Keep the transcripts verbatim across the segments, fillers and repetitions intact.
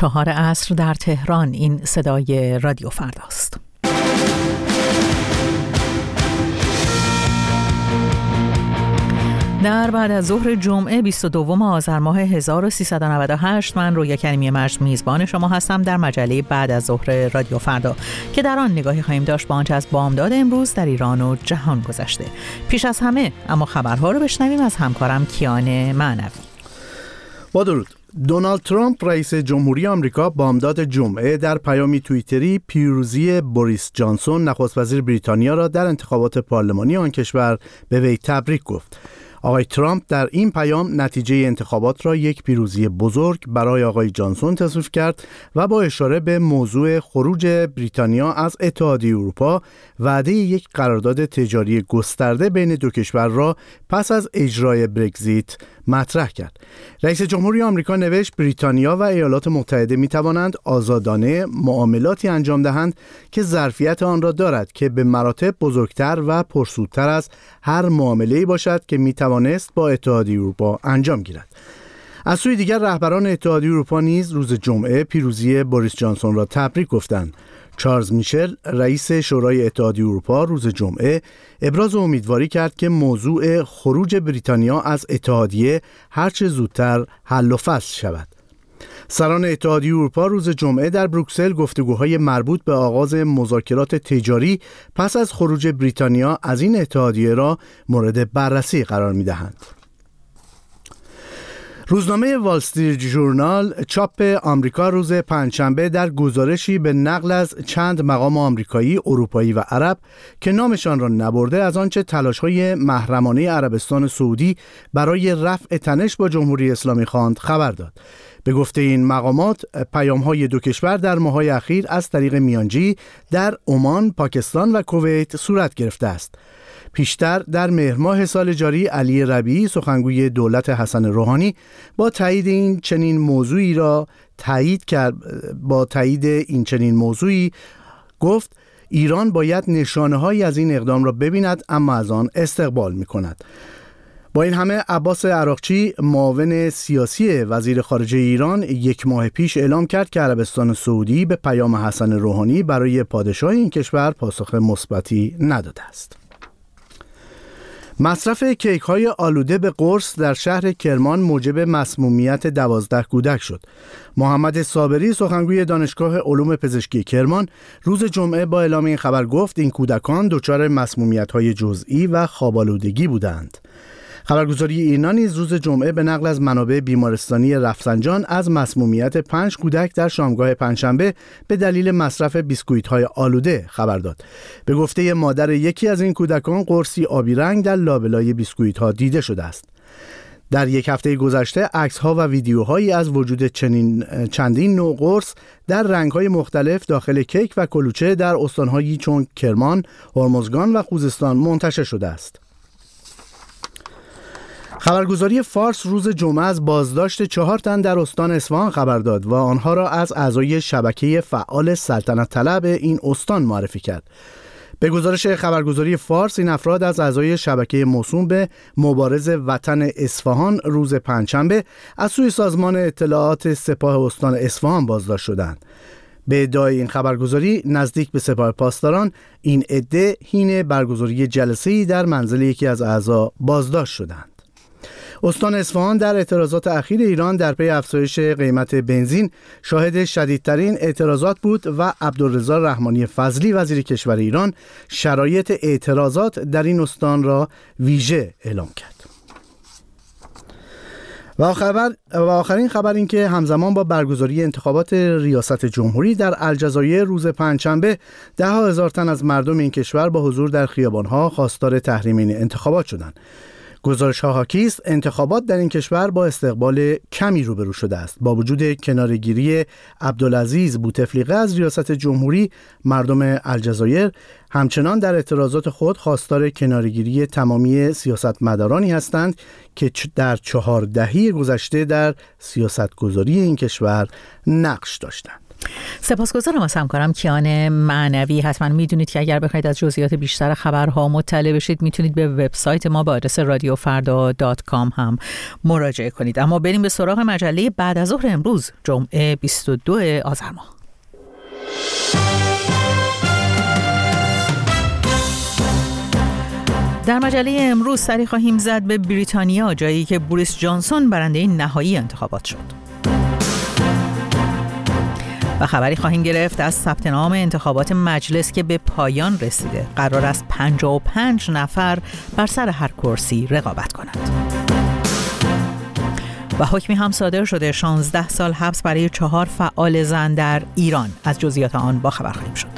چهار عصر در تهران. این صدای رادیو فرداست. در بعد از ظهر جمعه بیست و دوم آذر ماه هزار و سیصد و نود و هشت من رویا کریمی مجد میزبان شما هستم در مجله بعد از ظهر رادیو فردا که در آن نگاهی خواهیم داشت با آنچه از بامداد امروز در ایران و جهان گذشته. پیش از همه اما خبرها رو بشنویم از همکارم کیان معنوی. با درود. دونالد ترامپ رئیس جمهوری آمریکا بامداد جمعه در پیامی توییتری پیروزی بوریس جانسون نخست وزیر بریتانیا را در انتخابات پارلمانی آن کشور به وی تبریک گفت. آقای ترامپ در این پیام نتیجه انتخابات را یک پیروزی بزرگ برای آقای جانسون توصیف کرد و با اشاره به موضوع خروج بریتانیا از اتحادیه اروپا وعده یک قرارداد تجاری گسترده بین دو کشور را پس از اجرای برگزیت مطرح کرد. رئیس جمهوری آمریکا نوشت بریتانیا و ایالات متحده می توانند آزادانه معاملاتی انجام دهند که ظرفیت آن را دارد که به مراتب بزرگتر و پرسودتر از هر معامله‌ای باشد که می توانست با اتحادیه اروپا انجام گیرد. از سوی دیگر رهبران اتحادیه اروپا نیز روز جمعه پیروزی بوریس جانسون را تبریک گفتند. چارلز میشل رئیس شورای اتحادیه اروپا روز جمعه ابراز امیدواری کرد که موضوع خروج بریتانیا از اتحادیه هرچه زودتر حل و فصل شود. سران اتحادیه اروپا روز جمعه در بروکسل گفتگوهای مربوط به آغاز مذاکرات تجاری پس از خروج بریتانیا از این اتحادیه را مورد بررسی قرار می‌دهند. روزنامه وال استریت ژورنال چاپ آمریکا روز پنجشنبه در گزارشی به نقل از چند مقام آمریکایی، اروپایی و عرب که نامشان را نبرده از آنچه تلاش‌های محرمانه عربستان سعودی برای رفع تنش با جمهوری اسلامی خواند خبر داد. به گفته این مقامات پیام‌های دو کشور در ماه‌های اخیر از طریق میانجی در عمان، پاکستان و کویت صورت گرفته است. پیشتر در مهر ماه سال جاری علی ربیعی سخنگوی دولت حسن روحانی با تایید این چنین موضوعی را تایید کرد با تایید این چنین موضوعی گفت ایران باید نشانه‌هایی از این اقدام را ببیند اما از آن استقبال می‌کند. با این همه عباس عراقچی معاون سیاسی وزیر خارجه ایران یک ماه پیش اعلام کرد که عربستان سعودی به پیام حسن روحانی برای پادشاه این کشور پاسخ مثبتی نداده است. مصرف کیک های آلوده به قرص در شهر کرمان موجب مسمومیت دوازده کودک شد. محمد صابری سخنگوی دانشگاه علوم پزشکی کرمان روز جمعه با اعلام این خبر گفت این کودکان دچار مسمومیت های جزئی و خواب‌آلودگی بودند. خبرگزاری ایرنا نیز روز جمعه به نقل از منابع بیمارستانی رفسنجان از مسمومیت پنج کودک در شامگاه پنجشنبه به دلیل مصرف بیسکویت‌های آلوده خبر داد. به گفته مادر یکی از این کودکان قرصی آبی رنگ در لابلای بیسکویت‌ها دیده شده است. در یک هفته گذشته عکس‌ها و ویدیوهایی از وجود چنین چندین نوع قرص در رنگ‌های مختلف داخل کیک و کلوچه در استان‌هایی چون کرمان، هرمزگان و خوزستان منتشر شده است. خبرگزاری فارس روز جمعه از بازداشت چهار تن در استان اصفهان خبر داد و آنها را از اعضای شبکه فعال سلطنت طلب این استان معرفی کرد. به گزارش خبرگزاری فارس این افراد از اعضای شبکه موسوم به مبارز وطن اصفهان روز پنجشنبه از سوی سازمان اطلاعات سپاه استان اصفهان بازداشت شدند. به ادعای این خبرگزاری نزدیک به سپاه پاسداران این عده حین برگزاری جلسه‌ای در منزل یکی از اعضا بازداشت شدند. استان اصفهان در اعتراضات اخیر ایران در پی افزایش قیمت بنزین شاهد شدیدترین اعتراضات بود و عبدالرضا رحمانی فضلی وزیر کشور ایران شرایط اعتراضات در این استان را ویژه اعلام کرد. و خبر و آخرین خبر این که همزمان با برگزاری انتخابات ریاست جمهوری در الجزایر روز پنجشنبه ده ها هزار تن از مردم این کشور با حضور در خیابان‌ها خواستار تحریم این انتخابات شدند. گزارش‌ها حاکی است انتخابات در این کشور با استقبال کمی روبرو شده است. با وجود کناره‌گیری عبدالعزیز بوتفلیقه از ریاست جمهوری، مردم الجزایر همچنان در اعتراضات خود خواستار کناره‌گیری تمامی سیاستمدارانی هستند که در چهار دهه گذشته در سیاستگذاری این کشور نقش داشتند. سپاسگزارم از همکارم کیان معنوی. حتما میدونید که اگر بخواید از جزئیات بیشتر خبرها مطلع بشید میتونید به وبسایت ما با آدرس رادیو فردا دات کام هم مراجعه کنید. اما بریم به سراغ مجله بعد از ظهر امروز جمعه بیست و دو آذر ماه. در مجله امروز سری خواهیم زد به بریتانیا، جایی که بوریس جانسون برنده نهایی انتخابات شد. و خبری خواهیم گرفت از ثبت نام انتخابات مجلس که به پایان رسیده. قرار است پنجاه و پنج نفر بر سر هر کرسی رقابت کنند. و حکمی هم صادر شده شانزده سال حبس برای چهار فعال زن در ایران. از جزئیات آن با خبر خواهیم شد.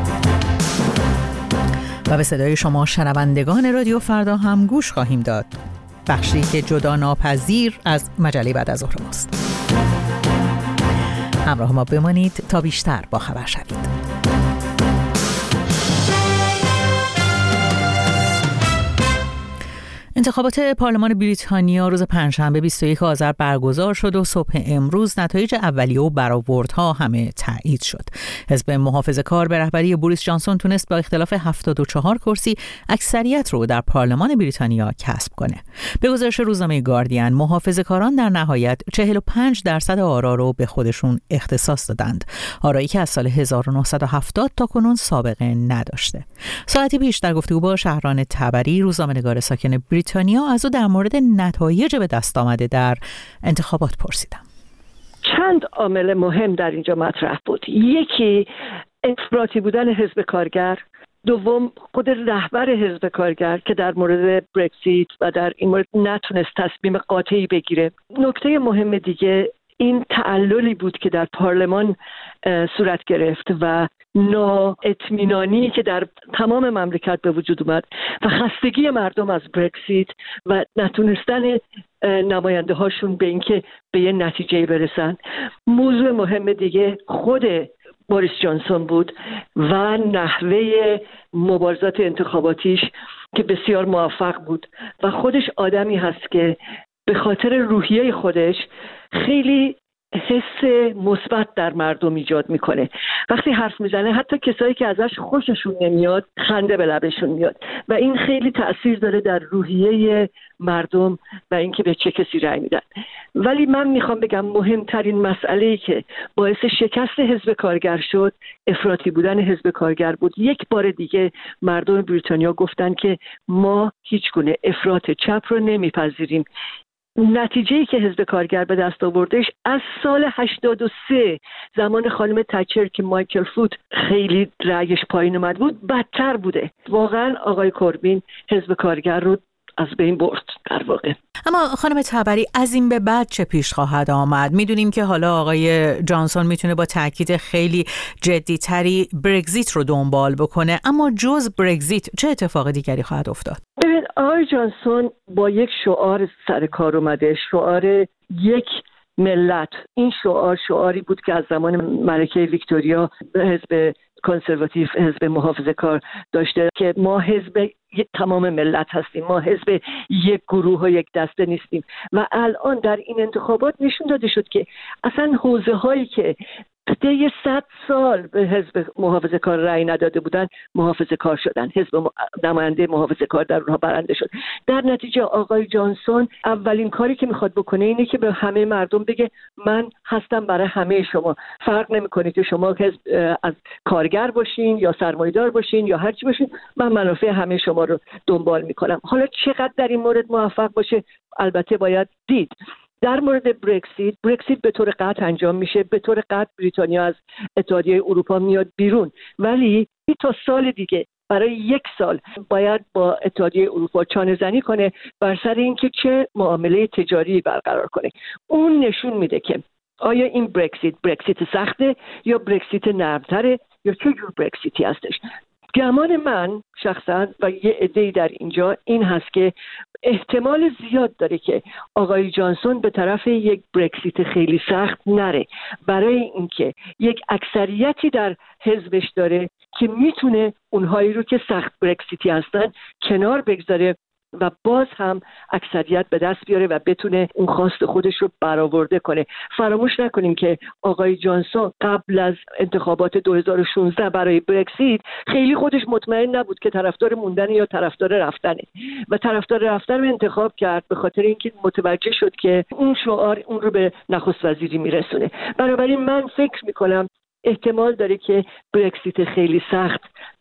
و به صدای شما شنوندگان رادیو فردا هم گوش خواهیم داد. بخشی که جدا ناپذیر از مجله بعد از ظهر ماست. همراه ما بمانید تا بیشتر با خبر شوید. انتخابات پارلمان بریتانیا روز پنجشنبه بیست و یک آذر برگزار شد و صبح امروز نتایج اولیه و برآوردها همه تایید شد. حزب محافظه‌کار به رهبری بوریس جانسون تونست با اختلاف هفتاد و چهار کرسی اکثریت رو در پارلمان بریتانیا کسب کنه. به گزارش روزنامه گاردین، محافظه‌کاران در نهایت چهل و پنج درصد آرا رو به خودشون اختصاص دادند. آرایی که از سال هزار و نهصد و هفتاد تا کنون سابقه نداشته. ساعتی پیش در گفتگو با شهران تبری، روزنامه‌نگار ساکن بریتانیا از او در مورد نتایج به دست آمده در انتخابات پرسیدم. چند عامل مهم در اینجا مطرح بود. یکی افراطی بودن حزب کارگر، دوم خود رهبر حزب کارگر که در مورد برگزیت و در این مورد نتونست تصمیم قاطعی بگیره. نکته مهم دیگه این تعللی بود که در پارلمان صورت گرفت و نااطمینانی که در تمام مملکت به وجود اومد و خستگی مردم از برگزیت و نتونستن نماینده هاشون به اینکه به یه نتیجه برسن. موضوع مهم دیگه خود بوریس جانسون بود و نحوه مبارزات انتخاباتیش که بسیار موفق بود و خودش آدمی هست که به خاطر روحیه خودش خیلی حس مثبت در مردم ایجاد میکنه. وقتی حرف میزنه حتی کسایی که ازش خوششون نمیاد خنده به لبشون میاد و این خیلی تأثیر داره در روحیه مردم و اینکه به چه کسی رأی میدن. ولی من میخوام بگم مهمترین مسئله‌ای که باعث شکست حزب کارگر شد افراطی بودن حزب کارگر بود. یک بار دیگه مردم بریتانیا گفتن که ما هیچ گونه افراط چپ رو نمیپذیریم. نتیجه‌ای که حزب کارگر به دست آوردش از سال هشتاد و سه زمان خانم تچر که مایکل فوت خیلی رأیش پایین اومد بود بدتر بوده. واقعا آقای کوربین حزب کارگر رو از بین برد در واقع. اما خانم تبری، از این به بعد چه پیش خواهد آمد؟ میدونیم که حالا آقای جانسون میتونه با تاکید خیلی جدی‌تری برگزیت رو دنبال بکنه، اما جز برگزیت چه اتفاق دیگری خواهد افتاد؟ ببین آقای جانسون با یک شعار سر کار اومده، شعار یک ملت. این شعار شعاری بود که از زمان ملکه ویکتوریا حزب کنسرواتیو، حزب محافظه‌کار داشته که ما حزب یک تمام ملت هستیم، ما حزب یک گروه و یک دسته نیستیم. و الان در این انتخابات نشون داده شد که اصلا حوزه هایی که طی صد سال به حزب محافظه‌کار رأی نداده بودن محافظه‌کار شدن، حزب نماینده محافظه‌کار در اونها برنده شد. در نتیجه آقای جانسون اولین کاری که میخواد بکنه اینه که به همه مردم بگه من هستم برای همه شما، فرق نمیکنه که شما حزب از کارگر باشین یا سرمایه‌دار باشین یا هر چی باشین، من منافع همه شما رو دنبال میکنم. حالا چقدر در این مورد موفق باشه البته باید دید. در مورد برگزیت، برگزیت به طور قطع انجام میشه، به طور قطع بریتانیا از اتحادیه اروپا میاد بیرون، ولی تا سال دیگه برای یک سال باید با اتحادیه اروپا چانه زنی کنه بر سر اینکه چه معامله تجاری برقرار کنه. اون نشون میده که آیا این برگزیت برگزیت سخته یا برگزیت نرمتره یا چه جور برگزیتی هستش. گمان من شخصا و یه عده‌ای در اینجا این هست که احتمال زیاد داره که آقای جانسون به طرف یک برگزیت خیلی سخت نره، برای اینکه یک اکثریتی در حزبش داره که میتونه اونهایی رو که سخت برگزیتی هستن کنار بگذاره و باز هم اکثریت به دست بیاره و بتونه اون خواست خودش رو برآورده کنه. فراموش نکنیم که آقای جانسون قبل از انتخابات دو هزار و شانزده برای برکسیت خیلی خودش مطمئن نبود که طرفدار موندن یا طرفدار رفتنه و طرفدار رفتن رو انتخاب کرد به خاطر اینکه متوجه شد که اون شعار اون رو به نخست وزیری میرسونه. بنابراین من فکر میکنم احتمال داره که برکسیت خیلی سخت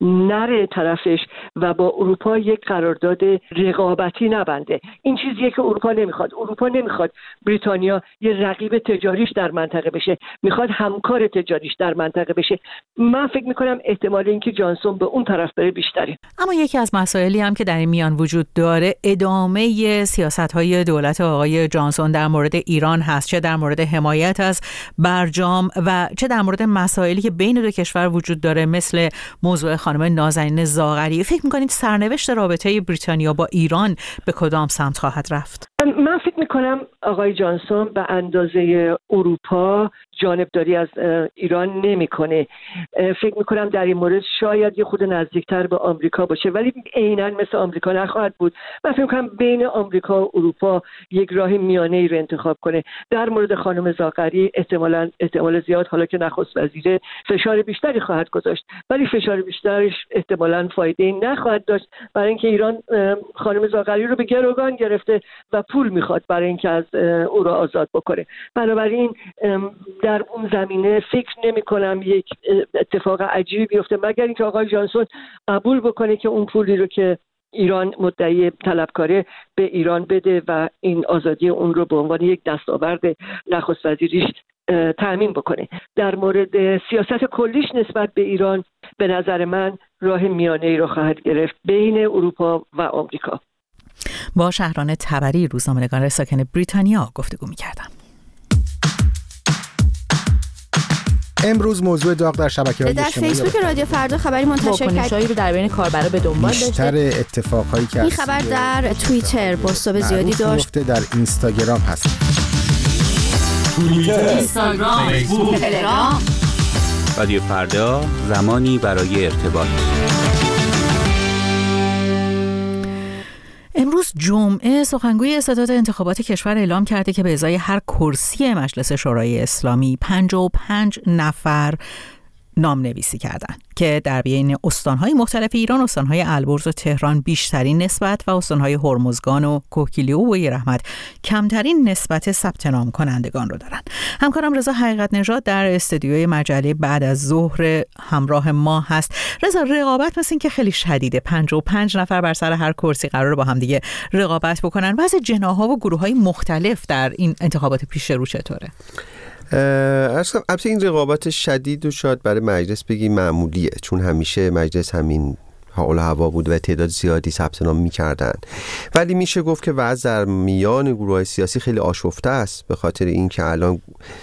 نره طرفش و با اروپا یک قرارداد رقابتی نبنده. این چیزیه که اروپا نمیخواد. اروپا نمیخواد بریتانیا یه رقیب تجاریش در منطقه بشه، میخواد همکار تجاریش در منطقه بشه. من فکر میکنم احتمال اینکه جانسون به اون طرف بره بیشتره. اما یکی از مسائلی هم که در این میان وجود داره ادامه سیاست‌های دولت آقای جانسون در مورد ایران هست، چه در مورد حمایت از برجام و چه در مورد مسائلی که بین دو کشور وجود داره مثل موضوع خانم نازنین زاغری. فکر می‌کنید سرنوشت رابطه بریتانیا با ایران به کدام سمت خواهد رفت؟ من فکر می‌کنم آقای جانسون به اندازه اروپا جانبداری از ایران نمی‌کنه. فکر می‌کنم در این مورد شاید یه خود نزدیکتر به آمریکا باشه، ولی عیناً مثل آمریکا نخواهد بود. من فکر می‌کنم بین آمریکا و اروپا یک راه میانه‌ای رو انتخاب کنه. در مورد خانم زاغری احتمالاً احتمال زیاد حالا که نخست وزیر فشار بیشتری خواهد گذاشت، ولی فشار بیشترش احتمالاً فایده‌ای نخواهد داشت برای اینکه ایران خانم زاغری رو به گروگان گرفته و پول میخواد برای اینکه از او را آزاد بکنه. بنابراین در اون زمینه فکر نمی کنم یک اتفاق عجیبی بیفته مگر اینکه آقای جانسون قبول بکنه که اون پولی رو که ایران مدعی طلبکاره به ایران بده و این آزادی اون رو به عنوان یک دستاورد نخست وزیریش تأمین بکنه. در مورد سیاست کلیش نسبت به ایران به نظر من راه میانه‌ای رو خواهد گرفت بین اروپا و آمریکا. با شهران تبری روزنامه‌نگار ساکن بریتانیا گفتگو می‌کردم. امروز موضوع داغ در شبکه‌های در فیسبوک رادیو فردا خبری منتشر کرد رو در بین کاربرا به دنبال داشته. بیشتر اتفاقایی که این خبر در توییتر بازتاب زیادی داشت. در اینستاگرام هست. توییتر، اینستاگرام، فیسبوک، تلگرام. رادیو فردا، زمانی برای ارتباط. امروز جمعه سخنگوی استعداد انتخابات کشور اعلام کرده که به ازای هر کرسی مجلس شورای اسلامی پنجاه و پنج نفر نام نویسی کردند که در بین استانهای مختلف ایران استانهای البرز و تهران بیشترین نسبت و استانهای هرمزگان و کوهگیلو و رحمت کمترین نسبت ثبت نام کنندگان رو دارند. همکارم رضا حقیقت نژاد در استودیوی مجله بعد از ظهر همراه ما هست. رضا، رقابت مثل این که خیلی شدیده، پنجاه و پنج نفر بر سر هر کرسی قراره با هم دیگه رقابت بکنن. وضع جناح‌ها و گروه‌های مختلف در این انتخابات پیش رو چطوره؟ البته این رقابت شدید و شاید برای مجلس بگیم معمولیه، چون همیشه مجلس همین حال و هوا بود و تعداد زیادی ثبت نام می‌کردن، ولی میشه گفت که وضع در میان گروه‌های سیاسی خیلی آشفته است، به خاطر اینکه الان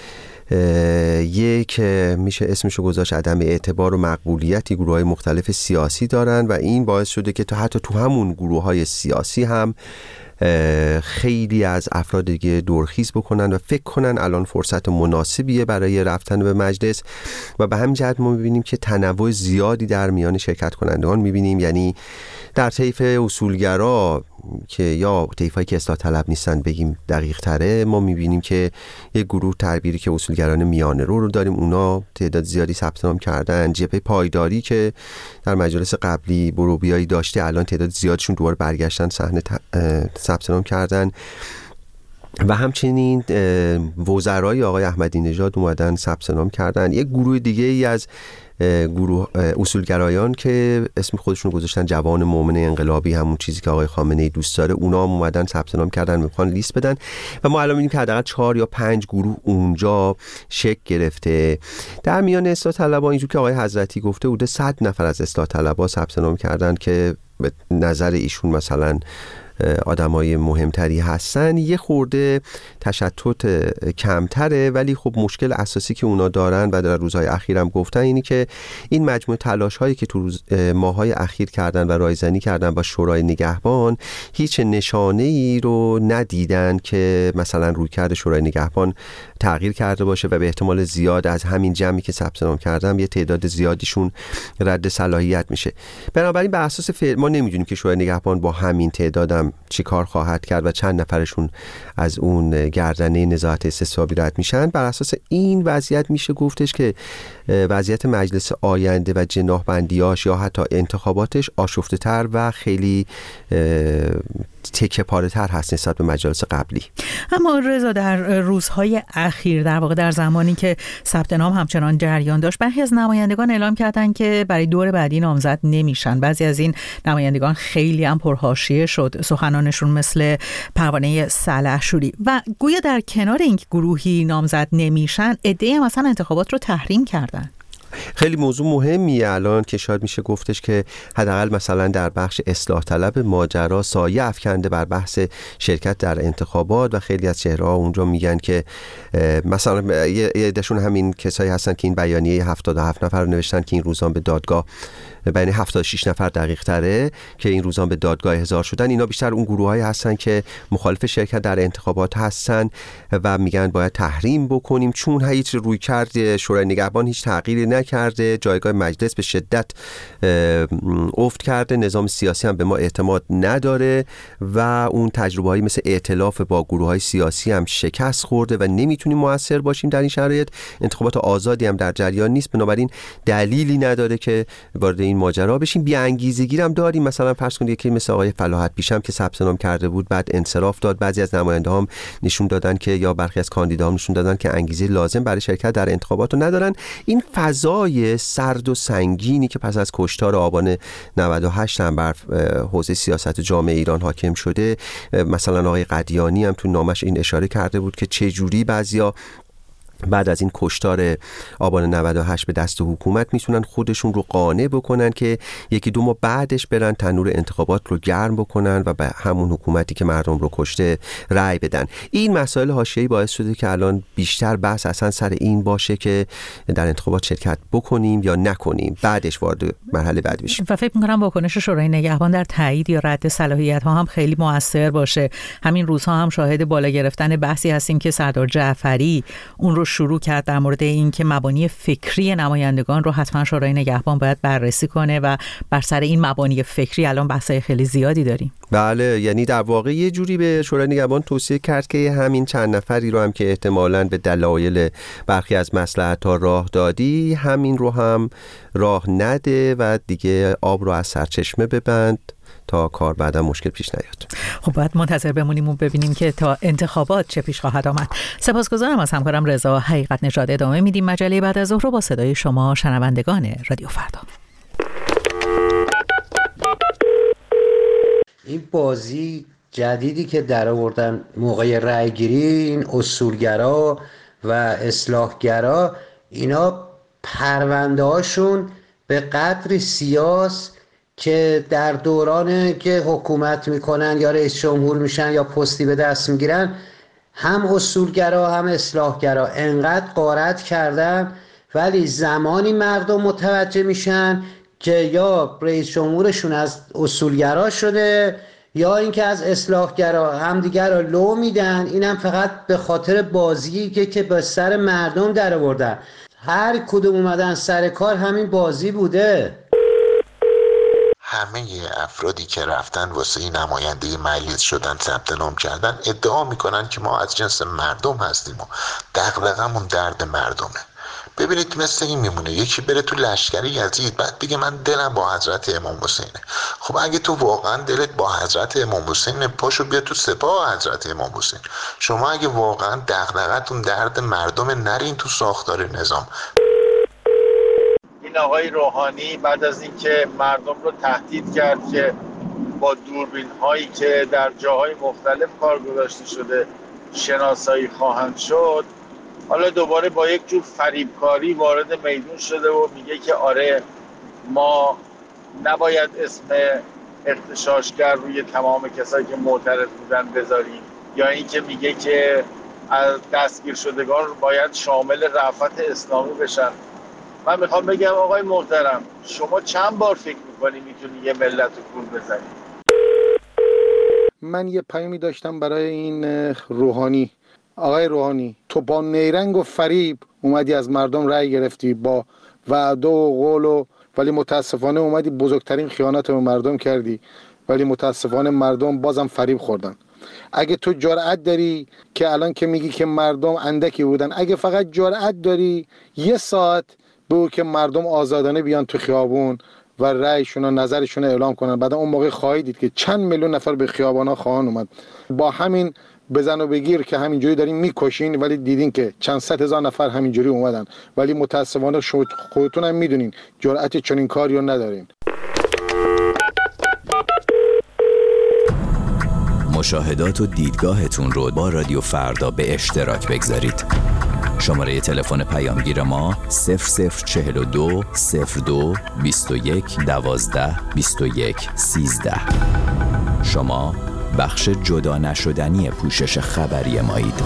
یک میشه اسمشو گذاشت عدم اعتبار و مقبولیتی گروه‌های مختلف سیاسی دارن و این باعث شده که تا حتی تو همون گروه‌های سیاسی هم خیلی از افراد دیگه دورخیز بکنن و فکر کنن الان فرصت مناسبیه برای رفتن به مجلس و به همین جهت ما میبینیم که تنوع زیادی در میان شرکت کنندگان میبینیم. یعنی در طیف اصولگرا که یا طیفایی که اصلاح طلب نیستن بگیم دقیق تره، ما میبینیم که یک گروه تعبیری که اصولگران میانه رو رو داریم، اونا تعداد زیادی ثبت نام کردن. جبهه پایداری که در مجالس قبلی بروبیایی داشته الان تعداد زیادشون دوباره برگشتن صحنه ثبت نام کردن و همچنین وزرای آقای احمدی نژاد اومدن ثبت نام کردن. یک گروه دیگه ای از گروه اصولگرایان که اسم خودشون گذاشتن جوان مؤمن انقلابی، همون چیزی که آقای خامنه‌ای دوست داره، اونا هم اومدن ثبت نام کردن، میخوان لیست بدن و ما الان می‌بینیم که حداقل چهار یا پنج گروه اونجا شکل گرفته. در میان اصلاح طلبان اینجور که آقای حضرتی گفته بوده صد نفر از اصلاح طلبا ثبت نام کردن که به نظر ایشون مثلا آدمای مهمتری هستن. یه خورده تشتت کمتره، ولی خب مشکل اساسی که اونا دارن و در روزهای اخیرم گفتن اینی که این مجموعه تلاش هایی که تو روز ماهای اخیر کردن و رایزنی کردن با شورای نگهبان هیچ نشانه ای رو ندیدن که مثلا رویکرد شورای نگهبان تغییر کرده باشه و به احتمال زیاد از همین جمعی که ثبت نام کردن یه تعداد زیادیشون رد صلاحیت میشه. بنابراین به اساس فعل ما نمیدونیم که شورای نگهبان با همین تعدادم هم چی کار خواهد کرد و چند نفرشون از اون گردنه نزاعت استصوابی رد میشن. بر اساس این وضعیت میشه گفتش که وضعیت مجلس آینده و جناح‌بندیاش یا حتی انتخاباتش آشفته تر و خیلی تکه پاره تر هست نسبت به مجالس قبلی. اما رضا، در روزهای اخیر، در واقع در زمانی که ثبت نام همچنان جریان داشت، برخی از نمایندگان اعلام کردن که برای دور بعدی نامزد نمیشن. بعضی از این نمایندگان خیلی هم پرحاشیه شد سخنانشون، مثل پروانه سلحشوری، و گویا در کنار اینکه گروهی نامزد نمیشن، عده‌ای هم مثلا انتخابات رو تحریم کردن. خیلی موضوع مهمیه الان که شاید میشه گفتش که حداقل مثلا در بخش اصلاح طلب ماجرا سایه افکنده بر بحث شرکت در انتخابات و خیلی از چهره‌ها اونجا میگن که مثلا یه عده‌شون همین کسایی هستن که این بیانیه هفتاد و هفت نفر رو نوشتن که این روزان به دادگاه، بین هفتاد و شش نفر دقیق تره که این روزان به دادگاه احضار شدن. اینا بیشتر اون گروهایی هستن که مخالف شرکت در انتخابات هستن و میگن باید تحریم بکنیم چون هیچ روی کرد شورای نگهبان هیچ تغییری نکرده، جایگاه مجلس به شدت افت کرده، نظام سیاسی هم به ما اعتماد نداره و اون تجربه‌ای مثل ائتلاف با گروه‌های سیاسی هم شکست خورده و نمیتونیم موثر باشیم در این شرایط. انتخابات آزادی هم در جریان نیست، بنابراین دلیلی نداره که وارد این ماجرا بشیم. بی انگیزگی هم داریم. مثلا فرض کنید یکی مثل آقای فلاحت پیشم که ثبت نام کرده بود بعد انصراف داد. بعضی از نماینده هم نشون دادن که یا برخی از کاندیداها نشون دادن که انگیزه لازم برای شرکت در انتخابات رو ندارن. این فضای سرد و سنگینی که پس از کشتار آبان نود و هشت هم بر حوزه سیاست جامعه ایران حاکم شده، مثلا آقای قدیانی هم تو نامش این اشاره کرده بود که چه جوری بعضیا بعد از این کشتار آبان نود و هشت به دست حکومت میتونن خودشون رو قانع بکنن که یکی دو ماه بعدش برن تنور انتخابات رو گرم بکنن و به همون حکومتی که مردم رو کشته رأی بدن. این مسائل حاشیه‌ای باعث شده که الان بیشتر بحث اصلا سر این باشه که در انتخابات شرکت بکنیم یا نکنیم، بعدش وارد مرحله بعد بشیم. و فکر می‌کنم واکنش شورای نگهبان در تایید یا رد صلاحیت ها هم خیلی موثر باشه. همین روزها هم شاهد بالا گرفتن بحثی هستیم که سردار جعفری اون رو شروع کرد در مورد این که مبانی فکری نمایندگان رو حتما شورای نگهبان باید بررسی کنه و بر سر این مبانی فکری الان بحثای خیلی زیادی داریم. بله، یعنی در واقع یه جوری به شورای نگهبان توصیه کرد که همین چند نفری رو هم که احتمالاً به دلایل برخی از مصلحت‌ها راه دادی، همین رو هم راه نده و دیگه آب رو از سرچشمه ببند تا کار بعدا مشکل پیش نیاد. خب باید منتظر بمونیم و ببینیم که تا انتخابات چه پیش خواهد آمد. سپاسگزارم از همکارم رضا حقیقت نژاد. ادامه میدیم مجله بعد از ظهر رو با صدای شما شنوندگان رادیو فردا. این بازی جدیدی که در آوردن موقع رأی گیری، این اصولگرا و اصلاحگرا، اینا پرونده هاشون به قدر سیاس که در دوران که حکومت میکنن یا رئیس جمهور میشن یا پستی به دست میگیرن، هم اصولگرا هم اصلاحگرا انقدر غارت کردن، ولی زمانی مردم متوجه میشن که یا رئیس جمهورشون از اصولگرا شده یا اینکه از اصلاحگرا، هم دیگر رو لو میدن. اینم فقط به خاطر بازی که که به سر مردم در آوردن. هر کدوم اومدن سر کار همین بازی بوده. همه افرادی که رفتن واسه این نماینده مجلس شدن ثبت نام کردن ادعا میکنن که ما از جنس مردم هستیم و دغدغمون درد مردمه. ببینید مثل این میمونه، یکی بره تو لشکر یزید بعد بگه من دلم با حضرت امام حسینه. خب اگه تو واقعا دلت با حضرت امام حسینه، پاشو بیا تو سپاه حضرت امام حسین. شما اگه واقعا دغدغتون درد مردم، نرین تو ساختار نظام. این آقای روحانی بعد از اینکه مردم رو تهدید کرد که با دوربین هایی که در جاهای مختلف کار گذاشته شده شناسایی خواهند شد، حالا دوباره با یک جور فریبکاری وارد میدون شده و میگه که آره ما نباید اسم اغتشاشگر روی تمام کسایی که معترض بودن بذاریم، یا اینکه میگه که از دستگیر شدگان باید شامل رأفت اسلامی بشن. من میخوام بگم آقای محترم، شما چند بار فکر میکنی میتونی یه ملت رو گول بزنی؟ من یه پیامی داشتم برای این روحانی. آقای روحانی، تو با نیرنگ و فریب اومدی از مردم رأی گرفتی، با وعده و قول و ولی متاسفانه اومدی بزرگترین خیانت به مردم کردی ولی متاسفانه مردم بازم فریب خوردن. اگه تو جرأت داری که الان که میگی که مردم اندکی بودن، اگه فقط جرأت داری یه ساعت بگو که مردم آزادانه بیان تو خیابون و رأیشون و نظرشون اعلام کنن، بعد اون موقع خواهید دید که چند میلیون نفر به خیابانا خواهان اومد. با همین بزن و بگیر که همینجوری دارین میکشین، ولی دیدین که چند صد هزار نفر همینجوری اومدن، ولی متاسفانه خودتون هم میدونین جرأت چنین کاری رو ندارین. مشاهدات و دیدگاهتون رو با رادیو فردا به اشتراک بگذارید. شماره تلفن پیامگیر ما صفر صفر چهل و دو صفر دو بیست و یک دوازده بیست و یک سیزده. شما بخش جدا نشدنی پوشش خبری مایید.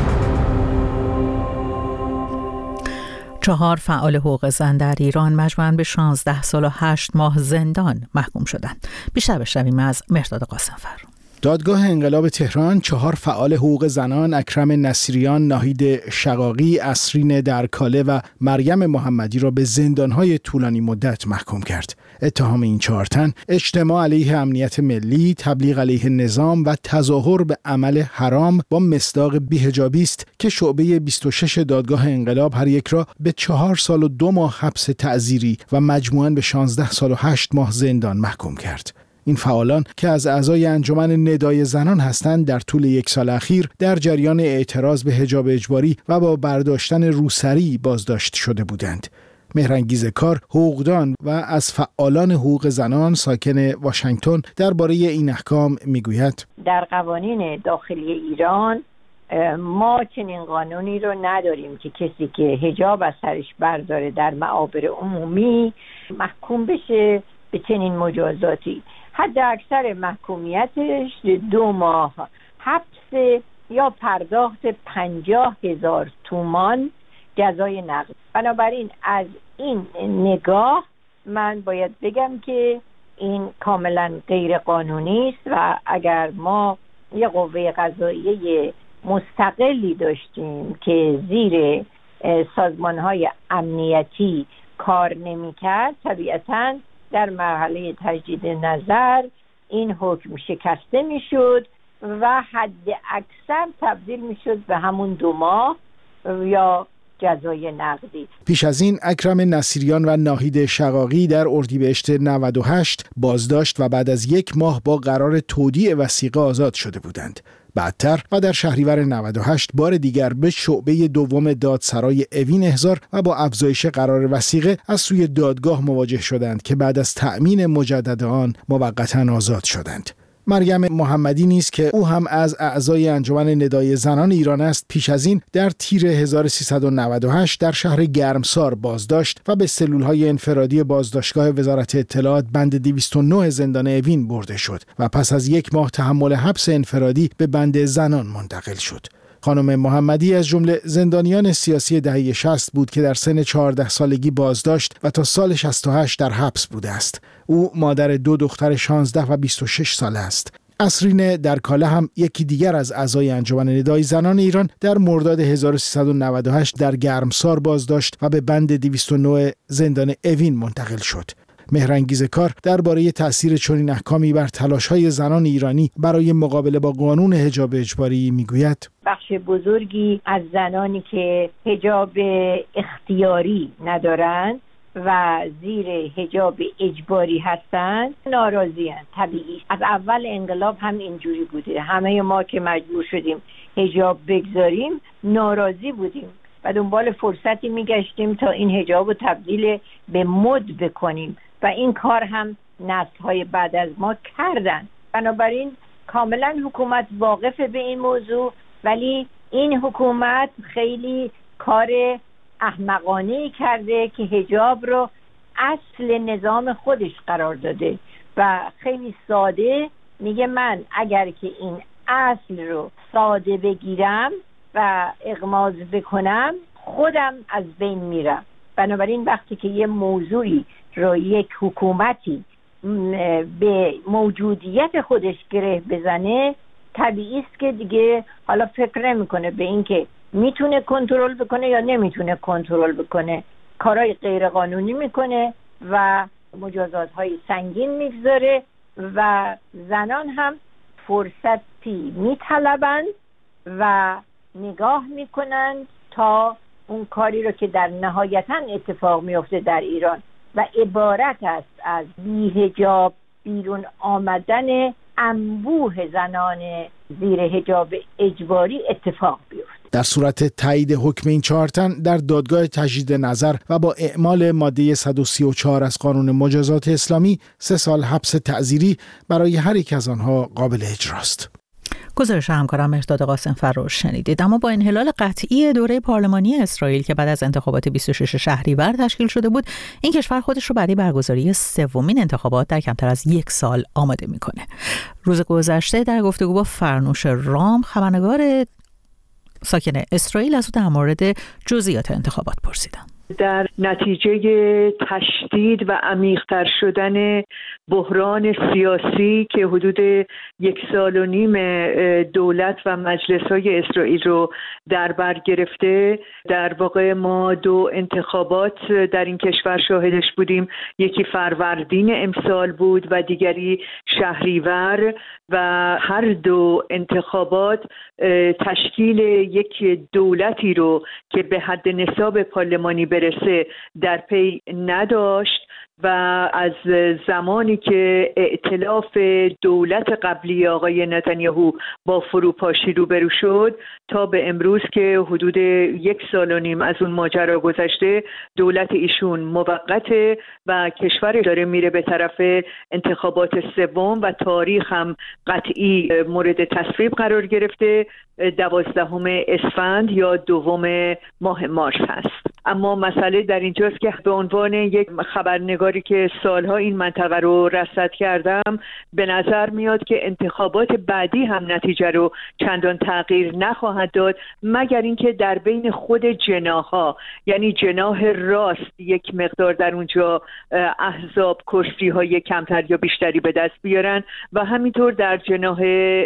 چهار فعال حقوق زن در ایران مجموعاً به شانزده سال و هشت ماه زندان محکوم شدند. بیشتر بشنویم از مهرداد قاسم‌فر. دادگاه انقلاب تهران چهار فعال حقوق زنان، اکرم نصیریان، ناهید شقاقی، اسرین درکاله و مریم محمدی را به زندانهای طولانی مدت محکوم کرد. اتهام این چهار تن اجتماع علیه امنیت ملی، تبلیغ علیه نظام و تظاهر به عمل حرام با مصداق بی‌حجابی است که شعبه بیست و شش دادگاه انقلاب هر یک را به چهار سال و دو ماه حبس تعزیری و مجموعاً به شانزده سال و هشت ماه زندان محکوم کرد. این فعالان که از اعضای انجمن ندای زنان هستند در طول یک سال اخیر در جریان اعتراض به حجاب اجباری و با برداشتن روسری بازداشت شده بودند. مهرانگیز کار، حقوقدان و از فعالان حقوق زنان ساکن واشنگتن درباره این احکام میگوید: در قوانین داخلی ایران ما چنین قانونی رو نداریم که کسی که حجاب از سرش برداره در معابر عمومی محکوم بشه به چنین مجازاتی. حد اکثر محکومیتش دو ماه حبس یا پرداخت پنجاه هزار تومان جزای نقد. بنابراین از این نگاه من باید بگم که این کاملا غیر قانونی است و اگر ما یه قوه قضاییه مستقلی داشتیم که زیر سازمان‌های امنیتی کار نمی‌کرد، طبیعتاً در مرحله تجدید نظر این حکم شکسته میشد و حد اکثر تبدیل میشد به همون دو ماه یا جزای نقدی. پیش از این اکرم نصیریان و ناهید شقاقی در اردیبهشت نود و هشت بازداشت و بعد از یک ماه با قرار تودیع وثیقه آزاد شده بودند. بعدتر و در شهریور نود و هشت بار دیگر به شعبه دوم دادسرای اوین احضار و با افزایش قرار وثیقه از سوی دادگاه مواجه شدند که بعد از تأمین مجدد آن موقتاً آزاد شدند. مریم محمدی نیز که او هم از اعضای انجمن ندای زنان ایران است، پیش از این در تیر هزار و سیصد و نود و هشت در شهر گرمسار بازداشت و به سلولهای انفرادی بازداشتگاه وزارت اطلاعات بند دویست و نه زندان اوین برده شد و پس از یک ماه تحمل حبس انفرادی به بند زنان منتقل شد. خانم محمدی از جمله زندانیان سیاسی دهه شصت بود که در سن چهارده سالگی بازداشت و تا سال شصت و هشت در حبس بوده است. او مادر دو دختر شانزده و بیست و شش ساله است. اسرین درکاله هم یکی دیگر از اعضای انجمن ندای زنان ایران در مرداد هزار و سیصد و نود و هشت در گرمسار بازداشت و به بند دویست و نه زندان اوین منتقل شد. مهرانگیز کار درباره تأثیر چنین احکامی بر تلاش‌های زنان ایرانی برای مقابله با قانون حجاب اجباری میگوید: بخش بزرگی از زنانی که حجاب اختیاری ندارند و زیر حجاب اجباری هستند ناراضی هستند. طبیعی از اول انقلاب هم اینجوری بوده. همه ما که مجبور شدیم حجاب بگذاریم ناراضی بودیم و دنبال فرصتی میگشتیم تا این حجاب رو تبدیل به مد بکنیم و این کار هم نسل‌های بعد از ما کردن. بنابراین کاملا حکومت واقفه به این موضوع، ولی این حکومت خیلی کار احمقانه‌ای کرده که حجاب رو اصل نظام خودش قرار داده و خیلی ساده میگه من اگر که این اصل رو ساده بگیرم و اغماض بکنم خودم از بین میرم. بنابراین وقتی که یه موضوعی رو یک حکومتی به موجودیت خودش گره بزنه، طبیعی است که دیگه حالا فکر نمیکنه به این که میتونه کنترل بکنه یا نمیتونه کنترل بکنه، کارهای غیر قانونی میکنه و مجازات های سنگین میگذاره و زنان هم فرصتی میطلبند و نگاه میکنند تا اون کاری رو که در نهایتاً اتفاق میفته در ایران و عبارت است از بی‌حجاب بیرون آمدن انبوه زنان زیر حجاب اجباری اتفاق بیفته. در صورت تایید حکم این چهار تن در دادگاه تجدید نظر و با اعمال ماده صد و سی و چهار از قانون مجازات اسلامی سه سال حبس تعزیری برای هر یک از آنها قابل اجراست. گزارش همکارم مهرداد قاسم فرور شنیدید. اما با انحلال قطعی دوره پارلمانی اسرائیل که بعد از انتخابات بیست و شش شهریور تشکیل شده بود، این کشور خودش رو برای برگزاری سومین انتخابات در کمتر از یک سال آماده میکنه. روز گذشته در گفتگو با فرنوش رام، خبرنگار ساکن اسرائیل، از او در مورد جزئیات انتخابات پرسیدم. در نتیجه تشدید و عمیق‌تر شدن بحران سیاسی که حدود یک سال و نیم دولت و مجلس‌های اسرائیل رو در بر گرفته، در واقع ما دو انتخابات در این کشور شاهدش بودیم. یکی فروردین امسال بود و دیگری شهریور و هر دو انتخابات تشکیل یک دولتی رو که به حد نصاب پارلمانی برسه در پی نداشت و از زمانی که ائتلاف دولت قبلی آقای نتانیاهو با فروپاشی روبرو شد تا به امروز که حدود یک سال و نیم از اون ماجرا گذشته، دولت ایشون موقته و کشور داره میره به طرف انتخابات سوم و تاریخ هم قطعی مورد تصویب قرار گرفته. دوازدهم اسفند یا دوم ماه مارس هست. اما مسئله در اینجاست که به عنوان یک خبرنگاری که سالها این منطقه رو رصد کردم، به نظر میاد که انتخابات بعدی هم نتیجه رو چندان تغییر نخواهد داد، مگر اینکه در بین خود جناح‌ها، یعنی جناح راست، یک مقدار در اونجا احزاب کرسی‌های کمتر یا بیشتری به دست بیارن و همینطور در جناح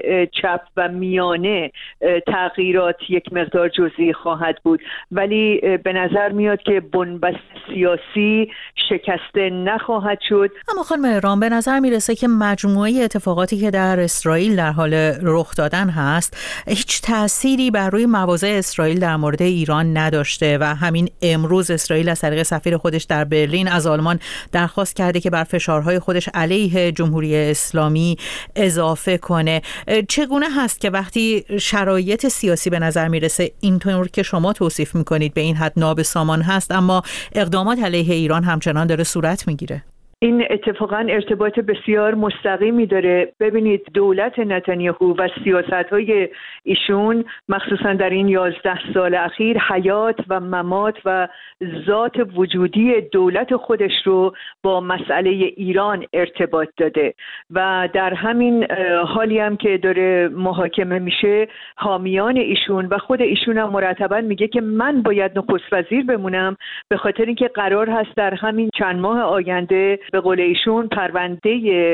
چپ و میانه تغییرات یک مقدار جزئی خواهد بود. ولی به نظر میاد که بنبست سیاسی شکسته نخواهد شد. اما خانم رام، به نظر میرسه که مجموعه اتفاقاتی که در اسرائیل در حال رخ دادن هست هیچ تأثیری بر روی مواضع اسرائیل در مورد ایران نداشته و همین امروز اسرائیل از طریق سفیر خودش در برلین از آلمان درخواست کرده که بر فشارهای خودش علیه جمهوری اسلامی اضافه کنه. چگونه هست که وقتی شرایط سیاسی به نظر میرسه اینطور که شما توصیف میکنید به این حد نابسامان هست، اما اقدامات علیه ایران همچنان داره صورت میگیره؟ این اتفاقا ارتباط بسیار مستقیمی داره. ببینید، دولت نتانیاهو و سیاست‌های ایشون مخصوصا در این یازده سال اخیر حیات و ممات و ذات وجودی دولت خودش رو با مسئله ایران ارتباط داده و در همین حالی هم که داره محاکمه میشه، حامیان ایشون و خود ایشون هم مرتبا میگه که من باید نخست وزیر بمونم به خاطر اینکه قرار هست در همین چند ماه آینده به قول ایشون پرونده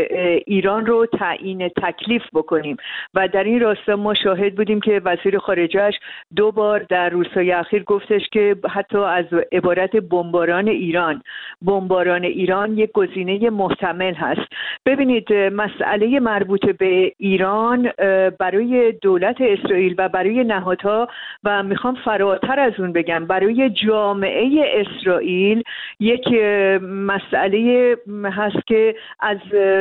ایران رو تعیین تکلیف بکنیم. و در این راستا ما شاهد بودیم که وزیر خارجه‌اش دو بار در روزهای اخیر گفتش که حتی از عبارت بمباران ایران بمباران ایران یک گزینه محتمل هست. ببینید، مسئله مربوط به ایران برای دولت اسرائیل و برای نهادها و میخوام فراتر از اون بگم برای جامعه اسرائیل یک مسئله هست که از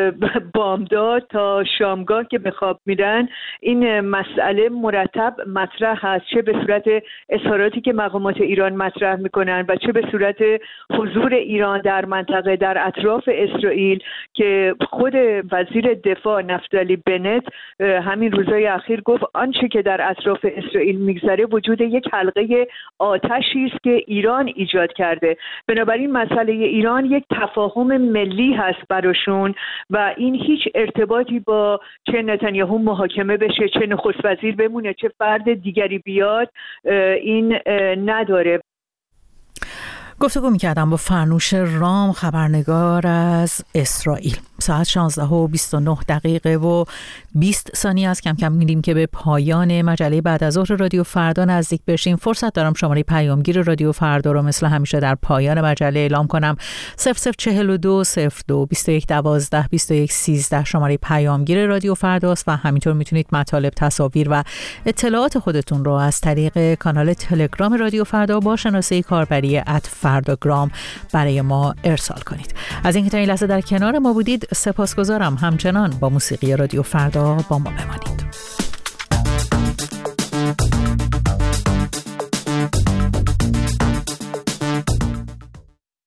بامداد تا شامگاه که به خواب میرن این مسئله مرتب مطرح هست، چه به صورت اظهاراتی که مقامات ایران مطرح میکنن و چه به صورت حضور ایران در منطقه در اطراف اسرائیل که خود وزیر دفاع نفتالی بنت همین روزهای اخیر گفت آنچه که در اطراف اسرائیل میگذره وجود یک حلقه آتشی است که ایران ایجاد کرده. بنابراین مسئله ایران یک تفاهم ملی هست براشون و این هیچ ارتباطی با چه نتانیاهو محاکمه بشه، چه نخست وزیر بمونه، چه فرد دیگری بیاد، این نداره. گفتگو می‌کردم با فرنوش رام، خبرنگار از اسرائیل. ساعت شانزده و بیست و نه دقیقه و بیست ثانیه است. کم کم می‌ریم که به پایان مجله بعد از ظهر رادیو فردا نزدیک بشیم. فرصت دارم شماره پیامگیر رادیو فردا رو مثل همیشه در پایان مجله اعلام کنم. صفر صفر چهل و دو صفر دو بیست و یک دوازده بیست و یک سیزده شماره پیامگیر رادیو فرداست و همینطور میتونید مطالب، تصاویر و اطلاعات خودتون رو از طریق کانال تلگرام رادیو فردا با شناسه کاربری ات فرداگرام برای ما ارسال کنید. از اینکه تا این لحظه در کنار ما بودید سپاسگزارم. همچنان با موسیقی رادیو فردا با ما بمانید.